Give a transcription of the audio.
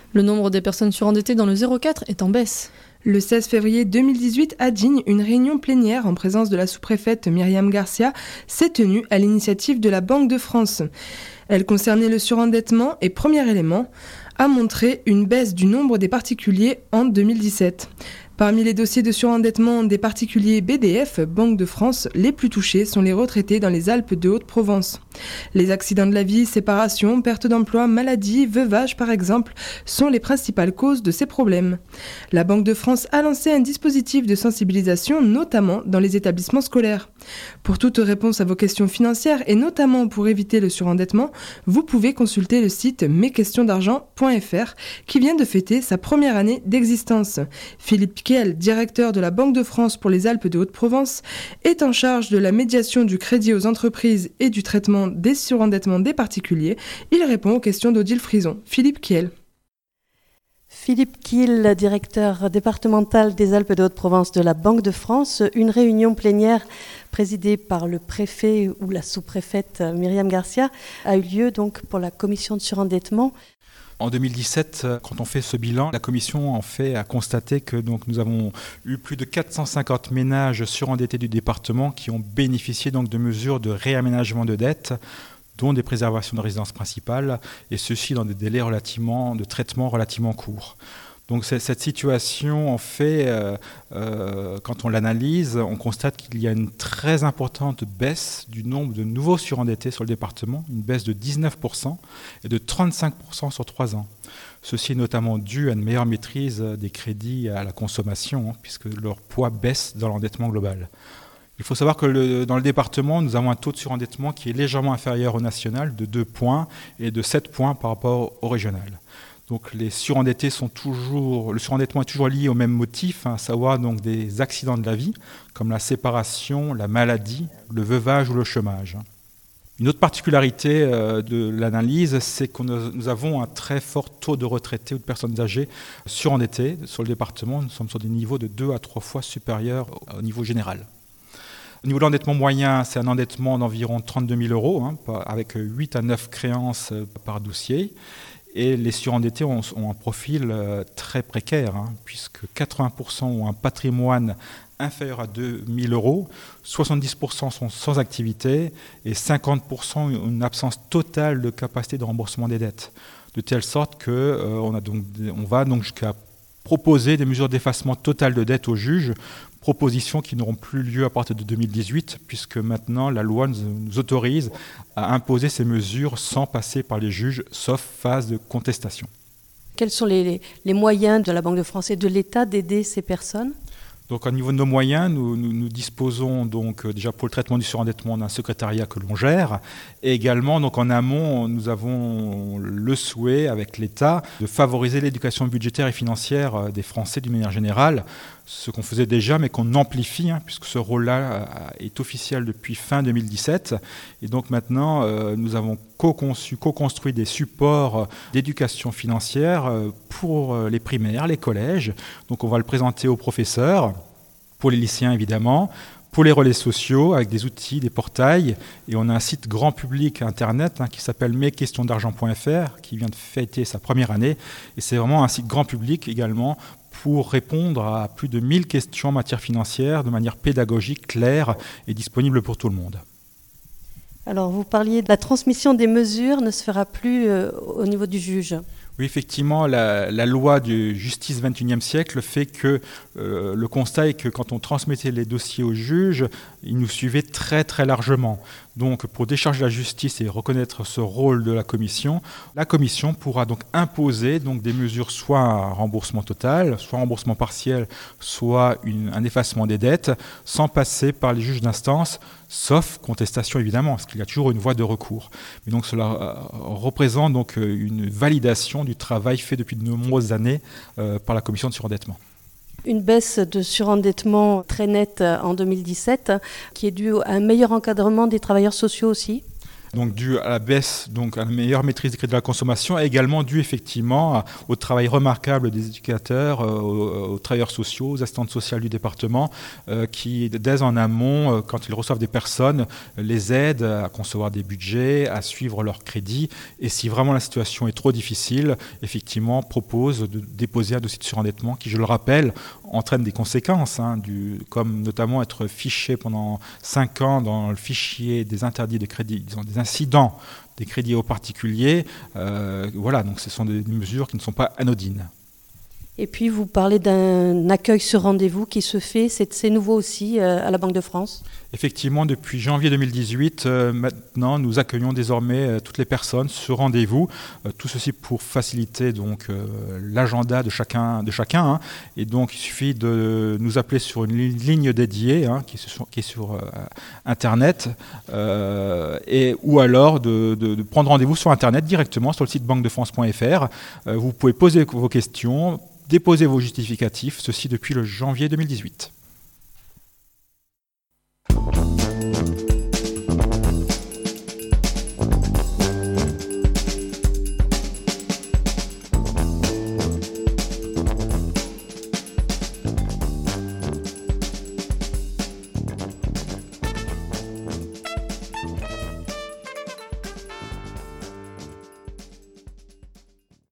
Le nombre des personnes surendettées dans le 04 est en baisse. Le 16 février 2018, à Digne, une réunion plénière en présence de la sous-préfète Myriam Garcia s'est tenue à l'initiative de la Banque de France. Elle concernait le surendettement et, premier élément, a montré une baisse du nombre des particuliers en 2017. Parmi les dossiers de surendettement des particuliers BDF, Banque de France, les plus touchés sont les retraités dans les Alpes de Haute-Provence. Les accidents de la vie, séparations, perte d'emploi, maladies, veuvage par exemple, sont les principales causes de ces problèmes. La Banque de France a lancé un dispositif de sensibilisation, notamment dans les établissements scolaires. Pour toute réponse à vos questions financières et notamment pour éviter le surendettement, vous pouvez consulter le site mesquestionsdargent.fr qui vient de fêter sa première année d'existence. Philippe Kiel, directeur de la Banque de France pour les Alpes de Haute-Provence, est en charge de la médiation du crédit aux entreprises et du traitement des surendettements des particuliers. Il répond aux questions d'Odile Frison. Philippe Kiel. Philippe Kiel, directeur départemental des Alpes de Haute-Provence de la Banque de France. Une réunion plénière présidée par le préfet ou la sous-préfète Myriam Garcia a eu lieu donc pour la commission de surendettement. En 2017, quand on fait ce bilan, la commission a constaté que donc, nous avons eu plus de 450 ménages surendettés du département qui ont bénéficié donc, de mesures de réaménagement de dette, dont des préservations de résidence principale, et ceci dans des délais de traitement relativement courts. Donc cette situation, quand on l'analyse, on constate qu'il y a une très importante baisse du nombre de nouveaux surendettés sur le département, une baisse de 19% et de 35% sur 3 ans. Ceci est notamment dû à une meilleure maîtrise des crédits à la consommation, puisque leur poids baisse dans l'endettement global. Il faut savoir que dans le département, nous avons un taux de surendettement qui est légèrement inférieur au national, de 2 points et de 7 points par rapport au régional. Donc le surendettement est toujours lié au même motif, à savoir donc des accidents de la vie, comme la séparation, la maladie, le veuvage ou le chômage. Une autre particularité de l'analyse, c'est que nous avons un très fort taux de retraités ou de personnes âgées surendettées sur le département. Nous sommes sur des niveaux de 2 à 3 fois supérieurs au niveau général. Au niveau de l'endettement moyen, c'est un endettement d'environ 32 000 euros, avec 8 à 9 créances par dossier. Et les surendettés ont un profil très précaire, puisque 80% ont un patrimoine inférieur à 2 000 euros, 70% sont sans activité et 50% ont une absence totale de capacité de remboursement des dettes. De telle sorte qu'on va donc jusqu'à proposer des mesures d'effacement total de dette aux juges, propositions qui n'auront plus lieu à partir de 2018, puisque maintenant la loi nous autorise à imposer ces mesures sans passer par les juges, sauf phase de contestation. Quels sont les moyens de la Banque de France et de l'État d'aider ces personnes ? Donc, au niveau de nos moyens, nous disposons donc déjà pour le traitement du surendettement d'un secrétariat que l'on gère, et également donc en amont, nous avons le souhait avec l'État de favoriser l'éducation budgétaire et financière des Français d'une manière générale, ce qu'on faisait déjà, mais qu'on amplifie, puisque ce rôle-là est officiel depuis fin 2017. Et donc maintenant, nous avons co-construit des supports d'éducation financière pour les primaires, les collèges. Donc on va le présenter aux professeurs, pour les lycéens évidemment, pour les relais sociaux, avec des outils, des portails. Et on a un site grand public Internet qui s'appelle mesquestionsdargent.fr, qui vient de fêter sa première année. Et c'est vraiment un site grand public également, pour répondre à plus de 1000 questions en matière financière de manière pédagogique, claire et disponible pour tout le monde. Alors, vous parliez de la transmission des mesures ne se fera plus au niveau du juge. Oui, effectivement, la loi de justice 21e siècle fait que le constat est que quand on transmettait les dossiers au juge, ils nous suivaient très très largement. Donc pour décharger la justice et reconnaître ce rôle de la commission pourra donc imposer donc, des mesures soit un remboursement total, soit un remboursement partiel, soit un effacement des dettes, sans passer par les juges d'instance, sauf contestation évidemment, parce qu'il y a toujours une voie de recours. Mais donc cela représente donc une validation du travail fait depuis de nombreuses années par la commission de surendettement. Une baisse de surendettement très nette en 2017, qui est due à un meilleur encadrement des travailleurs sociaux aussi. donc dû à la baisse, donc à la meilleure maîtrise des crédits de la consommation, et également dû effectivement au travail remarquable des éducateurs, aux travailleurs sociaux, aux assistantes sociales du département, qui dès en amont, quand ils reçoivent des personnes, les aident à concevoir des budgets, à suivre leurs crédits, et si vraiment la situation est trop difficile, effectivement proposent de déposer un dossier de surendettement qui, je le rappelle, entraîne des conséquences, comme notamment être fiché pendant 5 ans dans le fichier des interdits de crédit, disons des incidents des crédits aux particuliers. Voilà, donc ce sont des mesures qui ne sont pas anodines. Et puis vous parlez d'un accueil sur rendez-vous qui se fait, c'est nouveau aussi à la Banque de France. Effectivement, depuis janvier 2018, maintenant, nous accueillons désormais toutes les personnes sur rendez-vous. Tout ceci pour faciliter donc l'agenda de chacun. Et donc, il suffit de nous appeler sur une ligne dédiée qui est sur Internet, ou alors de prendre rendez-vous sur Internet directement sur le site banquedefrance.fr. Vous pouvez poser vos questions, déposer vos justificatifs, ceci depuis le janvier 2018.